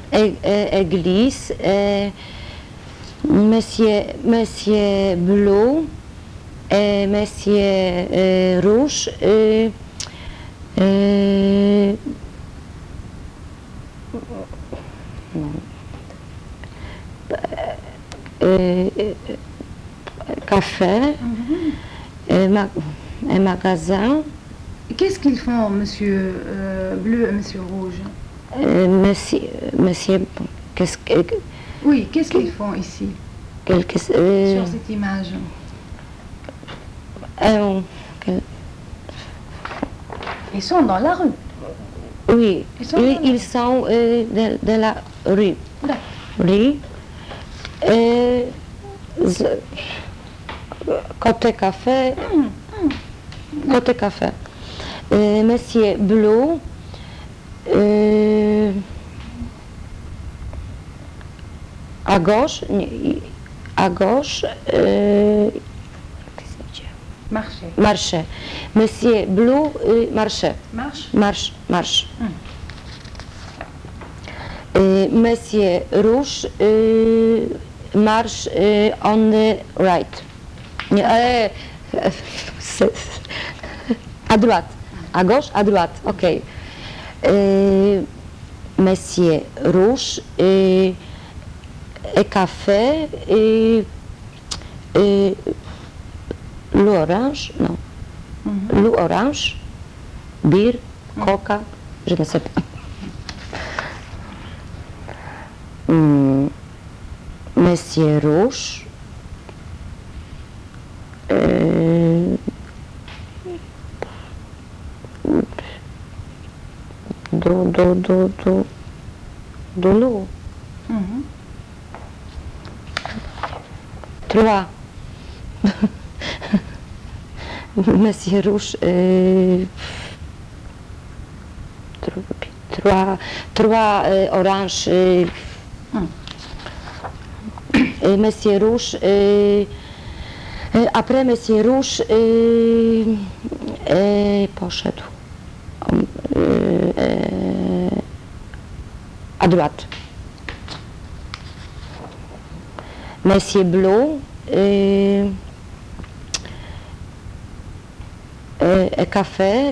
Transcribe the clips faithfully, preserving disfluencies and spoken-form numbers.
église, et monsieur, monsieur bleu, et monsieur euh, rouge, et, et, et, et, café, mm-hmm. et, ma, et magasin. Qu'est-ce qu'ils font, monsieur euh, bleu et monsieur rouge? euh, Monsieur, monsieur, qu'est-ce que... Oui, qu'est-ce qu'ils font ici, quelque, euh, sur cette image? euh, que, Ils sont dans la rue. Oui, ils sont, ils, ils sont euh, de, de la rue. Rue. Et, côté café, mm, mm. côté café. Euh, monsieur bleu, euh, à gauche, à gauche, euh, marché. Marché. Monsieur bleu, euh, marché. Marche. Marche, marche. Mm. Euh, monsieur rouge, euh, marche euh, on the right. Euh, à droite. À gauche, à droite. Ok. Euh, monsieur rouge et, et café et, et l'orange, non. Mm-hmm. L'orange, bière, mm. coca, je ne sais pas. Mm. Monsieur rouge, euh, do, do, do, do, de l'eau. Mm-hmm. Trois. Monsieur rouge, euh, trois, trois euh, oranges, euh, mm. et monsieur rouge, euh, euh, après monsieur rouge, euh, euh, poszedł euh, euh, à droite. Monsieur bleu, euh, e, e café,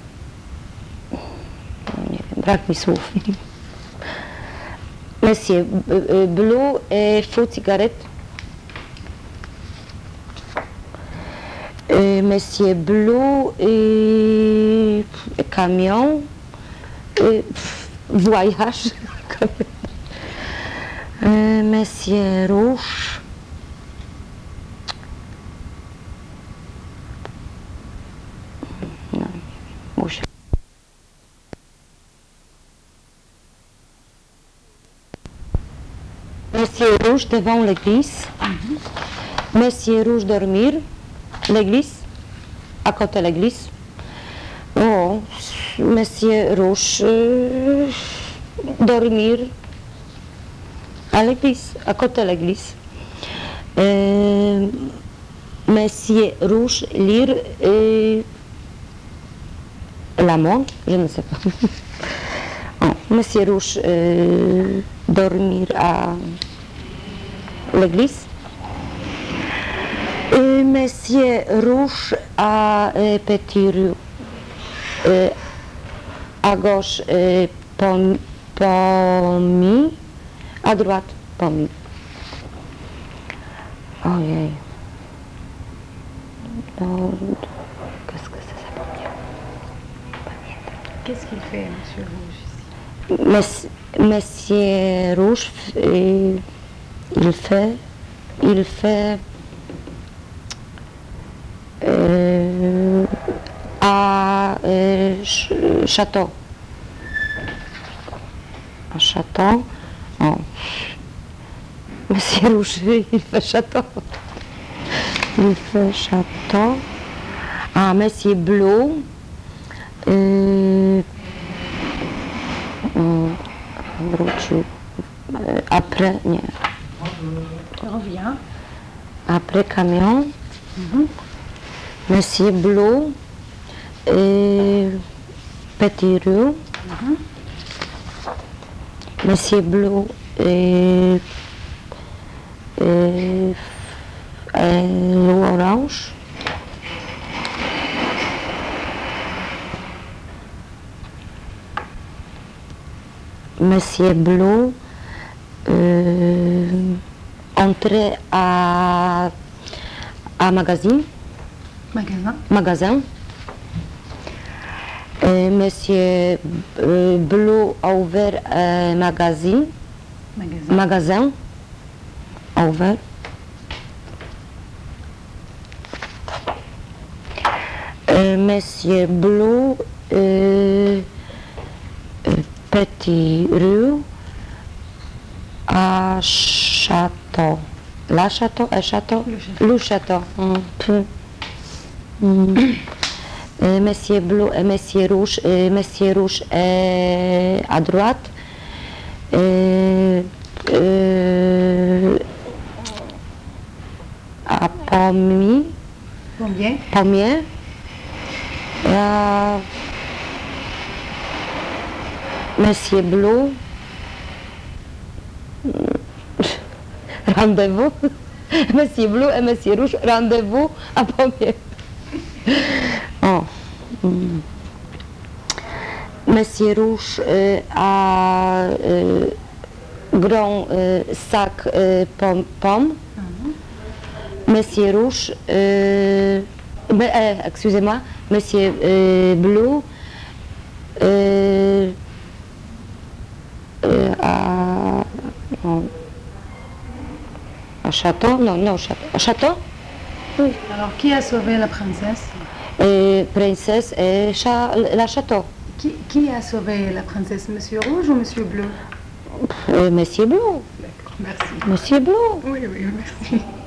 nie wiem, brak mi słów. Monsieur bleu et faux cigarette. E, monsieur bleu et, et camion, et, voyage. e, monsieur rouge. Monsieur rouge devant l'église, mm-hmm. Monsieur rouge dormir, l'église, à côté de l'église. Oh, monsieur rouge euh, dormir à l'église, à côté de l'église. Euh, monsieur rouge lire euh, la montre, je ne sais pas. Oh, monsieur rouge euh, dormir à l'église. Et monsieur rouge à euh, petit rue. Euh, à gauche, euh, pom, pommi, à droite, pommi. Oh yeah. Qu'est-ce que c'est ça, pommier? Qu'est-ce qu'il fait, monsieur rouge ici? Monsieur rouge, euh, il fait, il fait euh, à euh, ch château. Un château. Oh. Monsieur rouge, il fait château. Il fait château. Ah, monsieur bleu. Euh, Wrócił euh, après, nie. Revient. Après camion, mm-hmm. Monsieur bleu et petit rue, mm-hmm. Monsieur Bleu et, et, et l'orange. Monsieur Bleu euh, entrer à, à magasin. Magasin. Magasin. Euh, Monsieur euh, Bleu a ouvert un magasin. Magasin. Magasin. A ouvert. Euh, Monsieur Bleu euh, euh, petit rue à château. La château, un château. Le château. Le château. Mm. Mm. Euh, Monsieur Bleu et Monsieur Rouge. Euh, Monsieur Rouge est à droite. Euh, euh, à Pommier. Combien? Pommier. À Monsieur Bleu. Rendez-vous. Monsieur Bleu et Monsieur Rouge, rendez-vous à Pommier. Oh. Mm. Monsieur Rouge euh, a euh, grand euh, sac euh, pomme. Pomme. Mhm. Monsieur Rouge, euh, ben, euh, excusez-moi, Monsieur euh, Bleu euh, euh, à, non, à Château, non, non, Château, à Château, oui. Alors, qui a sauvé la princesse? Et princesse et cha, la Château. Qui, qui a sauvé la princesse? Monsieur Rouge ou Monsieur Bleu? Euh, Monsieur Bleu. D'accord, merci. Monsieur Bleu. Oui, oui, merci.